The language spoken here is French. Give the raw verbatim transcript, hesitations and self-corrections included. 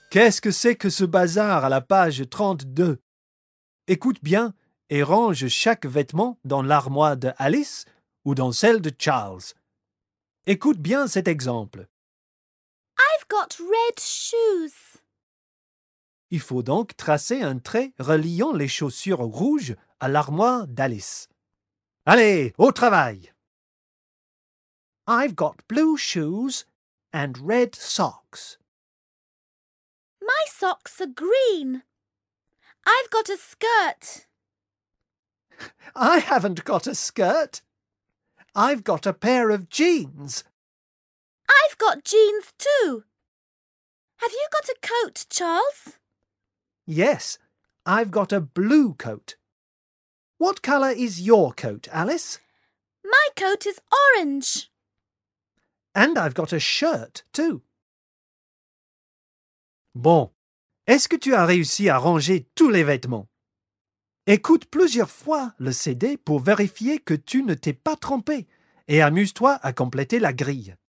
Qu'est-ce que c'est que ce bazar à la page trente-deux? Écoute bien et range chaque vêtement dans l'armoire de Alice ou dans celle de Charles. Écoute bien cet exemple. I've got red shoes. Il faut donc tracer un trait reliant les chaussures rouges à l'armoire d'Alice. Allez, au travail! I've got blue shoes and red socks. My socks are green. I've got a skirt. I haven't got a skirt. I've got a pair of jeans. I've got jeans too. Have you got a coat, Charles? Yes, I've got a blue coat. What colour is your coat, Alice? My coat is orange. And I've got a shirt too. Bon, est-ce que tu as réussi à ranger tous les vêtements? Écoute plusieurs fois le C D pour vérifier que tu ne t'es pas trompé et amuse-toi à compléter la grille.